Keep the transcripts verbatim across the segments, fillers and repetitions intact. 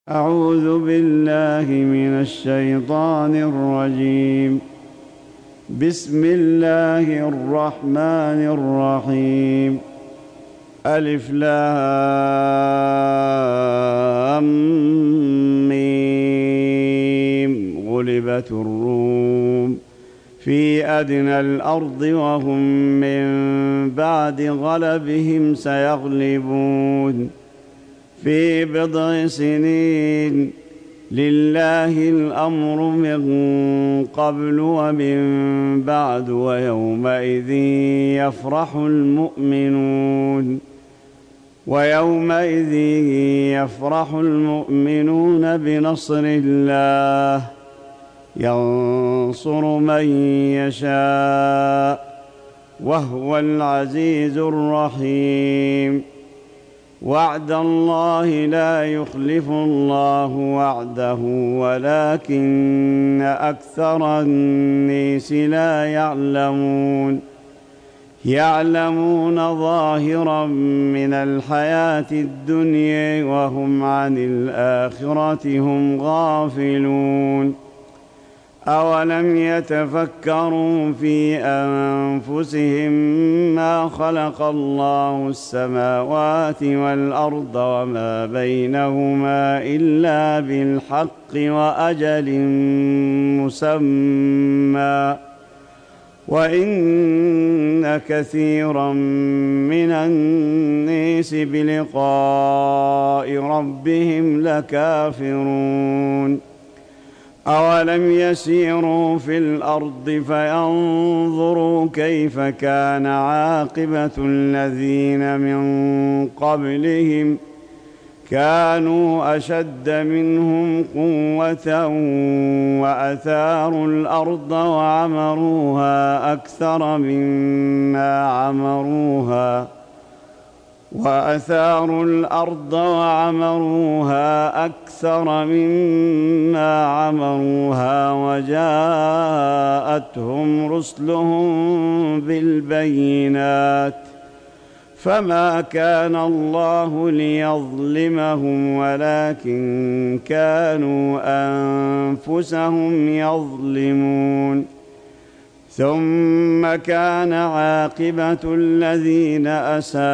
أعوذ بالله من الشيطان الرجيم. بسم الله الرحمن الرحيم. ألف لام ميم. غلبت الروم في أدنى الأرض وهم من بعد غلبهم سيغلبون في بضع سنين. لله الأمر من قبل ومن بعد ويومئذ يفرح المؤمنون ويومئذ يفرح المؤمنون بنصر الله ينصر من يشاء وهو العزيز الرحيم. وعد الله لا يخلف الله وعده ولكن أكثر الناس لا يعلمون يعلمون ظاهرا من الحياة الدنيا وهم عن الآخرة هم غافلون. أولم يتفكروا في أنفسهم ما خلق الله السماوات والأرض وما بينهما إلا بالحق وأجل مسمى وإن كثيرا من الناس بلقاء ربهم لكافرون. أولم يسيروا في الأرض فينظروا كيف كان عاقبة الذين من قبلهم كانوا أشد منهم قوة وأثاروا الأرض وعمروها أكثر مما عمروها وأثاروا الأرض وعمروها أكثر مما عمروها وجاءتهم رسلهم بالبينات فما كان الله ليظلمهم ولكن كانوا أنفسهم يظلمون. ثم كان عاقبة الذين أساءوا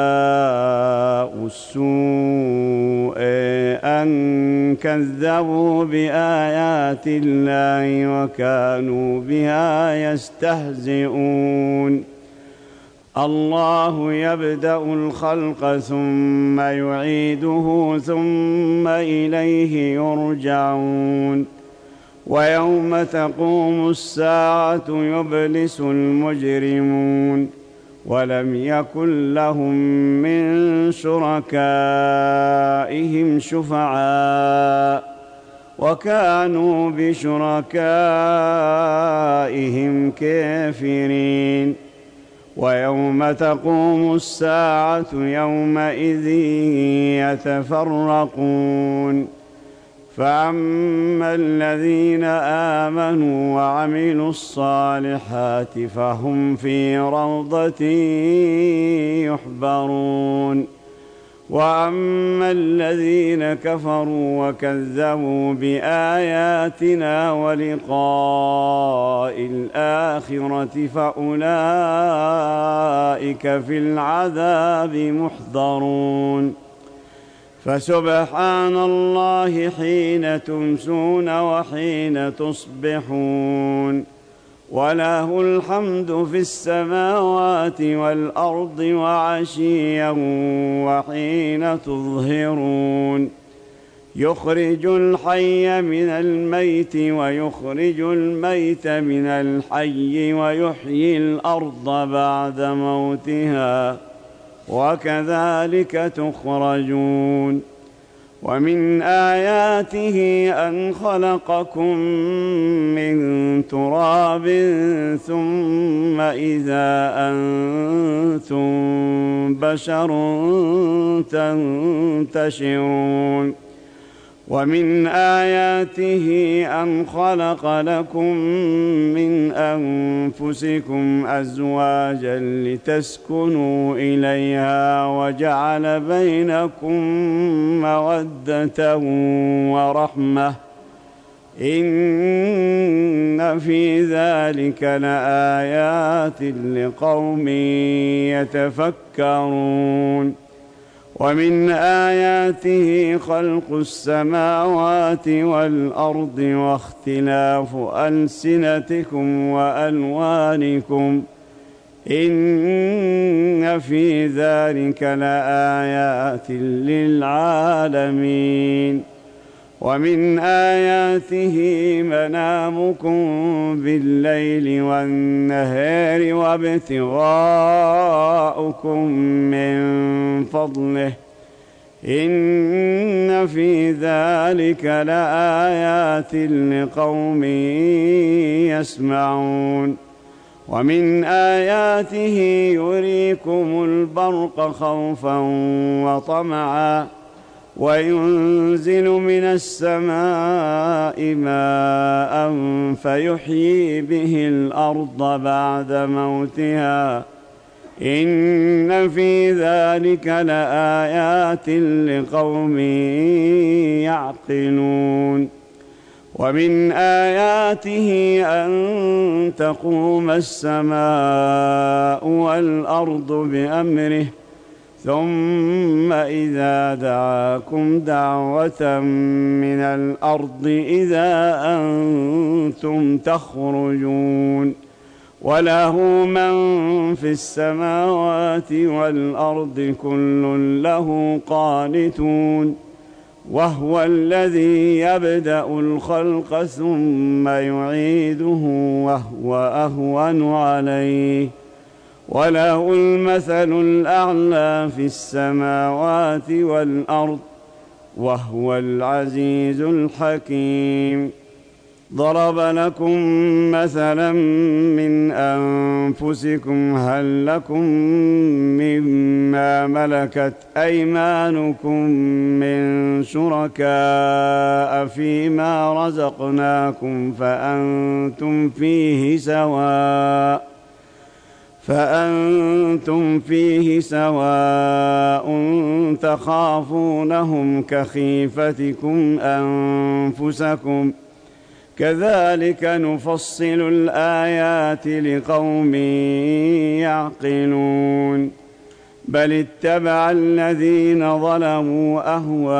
السوء أن كذبوا بآيات الله وكانوا بها يستهزئون. الله يبدأ الخلق ثم يعيده ثم إليه يرجعون. ويوم تقوم الساعة يبلس المجرمون ولم يكن لهم من شركائهم شفعاء وكانوا بشركائهم كافرين. ويوم تقوم الساعة يومئذ يتفرقون. فأما الذين آمنوا وعملوا الصالحات فهم في روضة يحبرون. وأما الذين كفروا وكذبوا بآياتنا ولقاء الآخرة فأولئك في العذاب محضرون. فسبحان الله حين تمسون وحين تصبحون وله الحمد في السماوات والأرض وعشيا وحين تظهرون. يخرج الحي من الميت ويخرج الميت من الحي ويحيي الأرض بعد موتها وكذلك تخرجون. ومن آياته أن خلقكم من تراب ثم إذا أنتم بشر تنتشرون. ومن آياته أن خلق لكم من أنفسكم أزواجا لتسكنوا إليها وجعل بينكم مودة ورحمة إن في ذلك لآيات لقوم يتفكرون ومن آياته خلق السماوات والأرض واختلاف ألسنتكم وألوانكم إن في ذلك لآيات للعالمين ومن آياته منامكم بالليل والنهار وابتغاؤكم من فضله إن في ذلك لآيات لقوم يسمعون ومن آياته يريكم البرق خوفا وطمعا وينزل من السماء ماء فيحيي به الأرض بعد موتها إن في ذلك لآيات لقوم يعقلون ومن آياته أن تقوم السماء والأرض بأمره ثم إذا دعاكم دعوة من الأرض إذا أنتم تخرجون وله من في السماوات والأرض كل له قانتون وهو الذي يبدأ الخلق ثم يعيده وهو أهون عليه وله المثل الأعلى في السماوات والأرض وهو العزيز الحكيم ضرب لكم مثلا من أنفسكم هل لكم مما ملكت أيمانكم من شركاء فيما رزقناكم فأنتم فيه سواء فأنتم فيه سواء تخافونهم كخيفتكم أنفسكم كذلك نفصل الآيات لقوم يعقلون بل اتبع الذين ظلموا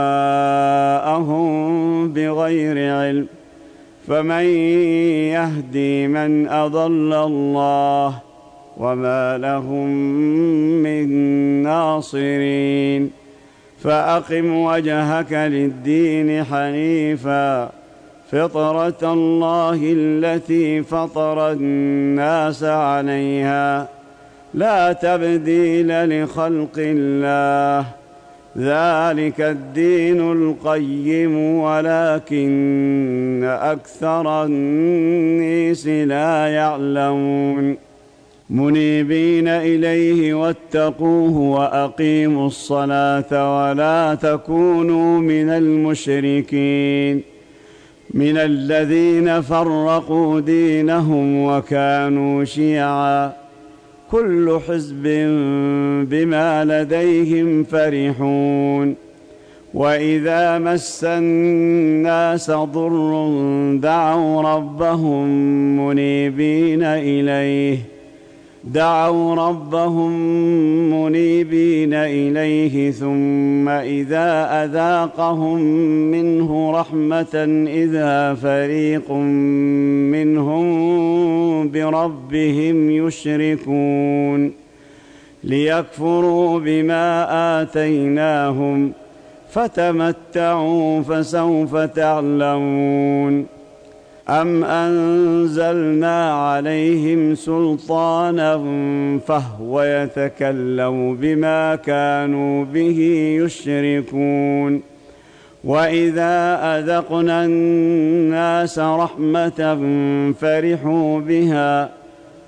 أهواءهم بغير علم فمن يهدي من أضل الله وما لهم من ناصرين فأقم وجهك للدين حنيفا فطرة الله التي فطر الناس عليها لا تبديل لخلق الله ذلك الدين القيم ولكن أكثر الناس لا يعلمون منيبين إليه واتقوه وأقيموا الصلاة ولا تكونوا من المشركين من الذين فرقوا دينهم وكانوا شيعا كل حزب بما لديهم فرحون وإذا مس الناس ضر دعوا ربهم منيبين إليه دعوا ربهم منيبين إليه ثم إذا أذاقهم منه رحمة إذا فريق منهم بربهم يشركون ليكفروا بما آتيناهم فتمتعوا فسوف تعلمون أم أنزلنا عليهم سلطانا فهو يتكلم بما كانوا به يشركون وإذا أذقنا الناس رحمة فرحوا بها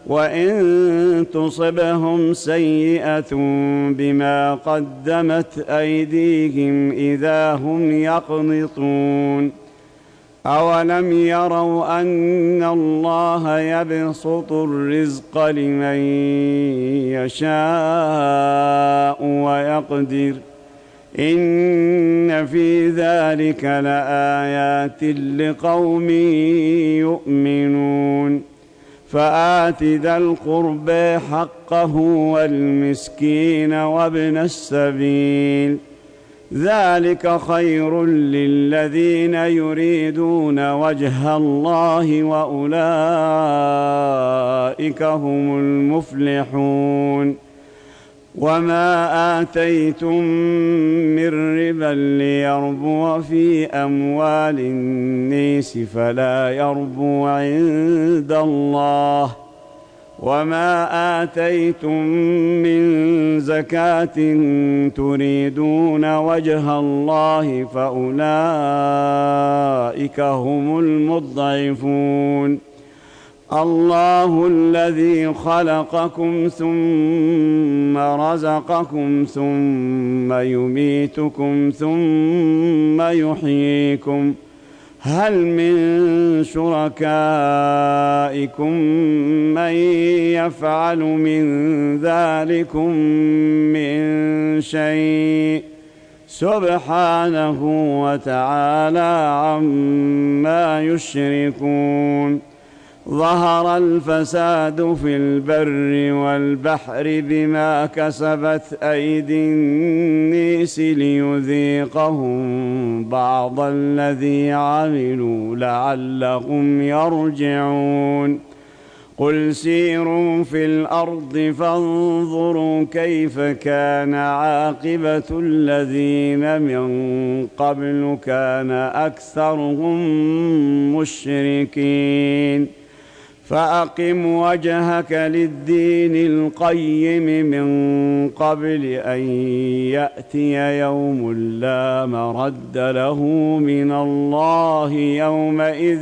وإن تصبهم سيئة بما قدمت أيديهم إذا هم يقنطون أولم يروا أن الله يبسط الرزق لمن يشاء ويقدر إن في ذلك لآيات لقوم يؤمنون فآت ذا القربى حقه والمسكين وابن السبيل ذلك خير للذين يريدون وجه الله وأولئك هم المفلحون وما آتيتم من ربا ليربو في أموال الناس فلا يربو عند الله وما آتيتم من زكاة تريدون وجه الله فأولئك هم المضعفون الله الذي خلقكم ثم رزقكم ثم يميتكم ثم يحييكم هل من شركائكم من يفعل من ذلكم من شيء سبحانه وتعالى عما يشركون ظهر الفساد في البر والبحر بما كسبت أيدي الناس ليذيقهم بعض الذي عملوا لعلهم يرجعون قل سيروا في الأرض فانظروا كيف كان عاقبة الذين من قبل كان أكثرهم مشركين فأقم وجهك للدين القيم من قبل أن يأتي يوم لا مرد له من الله يومئذ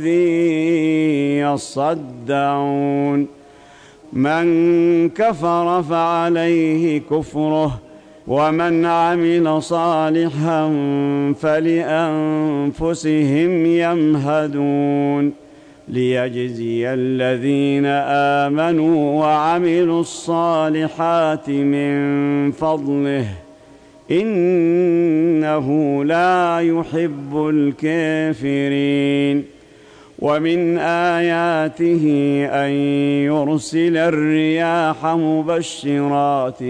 يصدعون من كفر فعليه كفره ومن عمل صالحا فلأنفسهم يمهدون ليجزي الذين آمنوا وعملوا الصالحات من فضله إنه لا يحب الكافرين ومن آياته أن يرسل الرياح مبشرات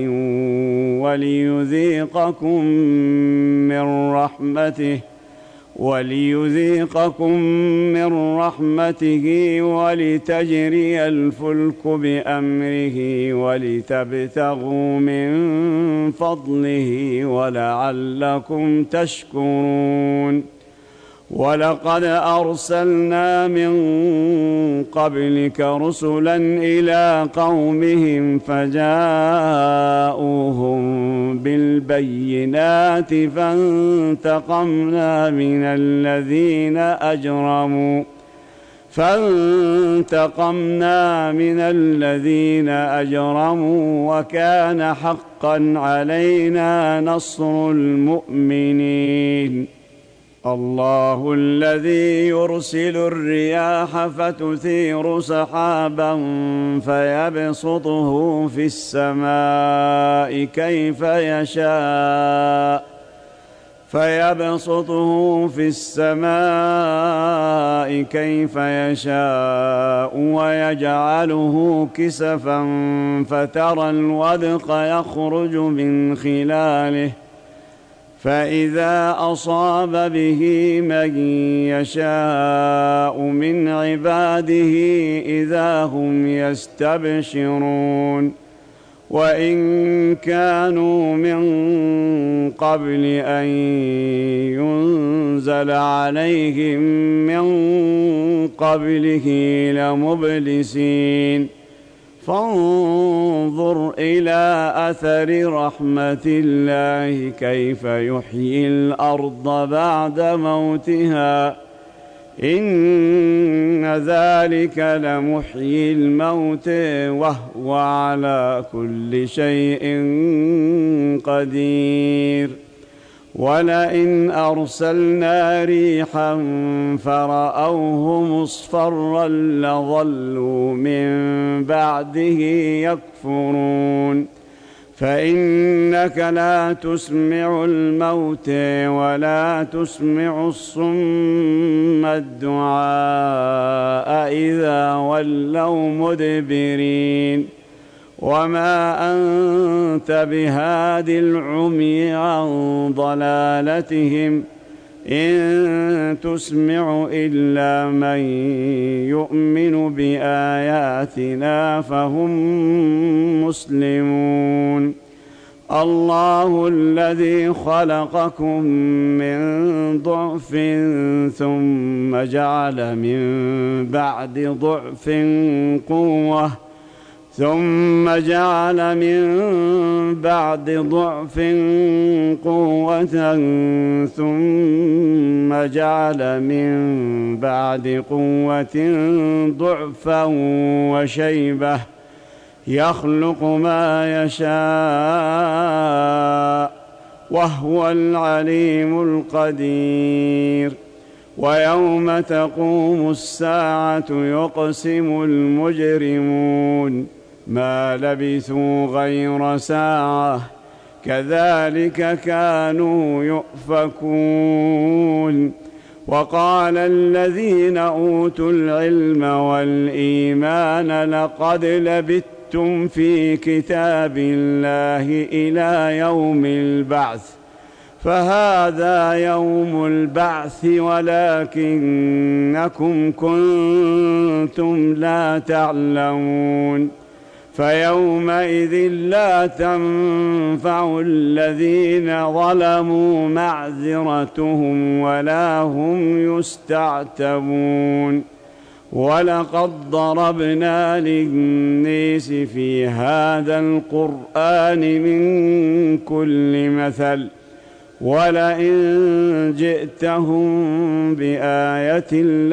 وليذيقكم من رحمته وليذيقكم من رحمته ولتجري الفلك بأمره ولتبتغوا من فضله ولعلكم تشكرون ولقد أرسلنا من قبلك رسلا إلى قومهم فجاءوهم بالبينات فانتقمنا من الذين أجرموا فانتقمنا من الذين أجرموا وكان حقا علينا نصر المؤمنين الله الذي يرسل الرياح فتثير سحابا فيبسطه في السماء كيف يشاء فيبسطه في السماء كيف يشاء ويجعله كسفا فترى الودق يخرج من خلاله فإذا أصاب به من يشاء من عباده إذا هم يستبشرون وإن كانوا من قبل أن ينزل عليهم من قبله لمبلسين فانظر إلى أثر رحمة الله كيف يحيي الأرض بعد موتها إن ذلك لمحيي الموت وهو على كل شيء قدير. ولئن أرسلنا ريحا فرأوه مصفرا لظلوا من بعده يكفرون فإنك لا تسمع الموت ولا تسمع الصم الدعاء إذا ولوا مدبرين وما أنت بهاد العمي عن ضلالتهم إن تسمع إلا من يؤمن بآياتنا فهم مسلمون. الله الذي خلقكم من ضعف ثم جعل من بعد ضعف قوة ثم جعل من بعد ضعف قوة ثم جعل من بعد قوة ضعفا وشيبة يخلق ما يشاء وهو العليم القدير. ويوم تقوم الساعة يقسم المجرمون ما لبثوا غير ساعة كذلك كانوا يؤفكون. وقال الذين أوتوا العلم والإيمان لقد لبثتم في كتاب الله إلى يوم البعث فهذا يوم البعث ولكنكم كنتم لا تعلمون. فيومئذ لا تنفع الذين ظلموا معذرتهم ولا هم يستعتبون. ولقد ضربنا للناس في هذا القرآن من كل مثل ولئن جئتهم بآية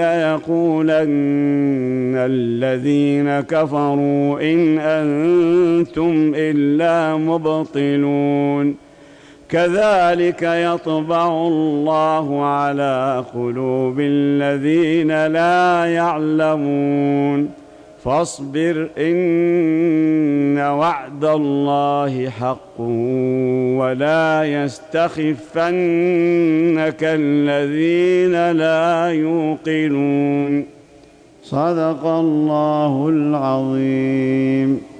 ليقولن الذين كفروا إن أنتم إلا مبطلون. كذلك يطبع الله على قلوب الذين لا يعلمون. فاصبر إن وعد الله حق ولا يستخفنك الذين لا يوقنون. صدق الله العظيم.